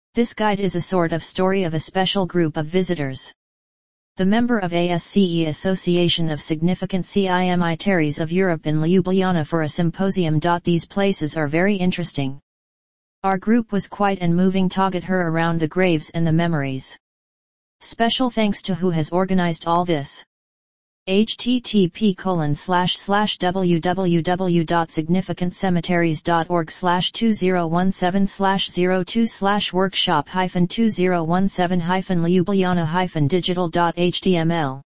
This guide is a sort of story of a special group of visitors. The member of ASCE Association of Significant Cemeteries of Europe in Ljubljana for a symposium. These places are very interesting. Our group was quite and moving to get her around the graves and the memories. Special thanks to who has organized all this. http://www.significantcemeteries.org/2017/02/workshop-2017-ljubljana-digital.html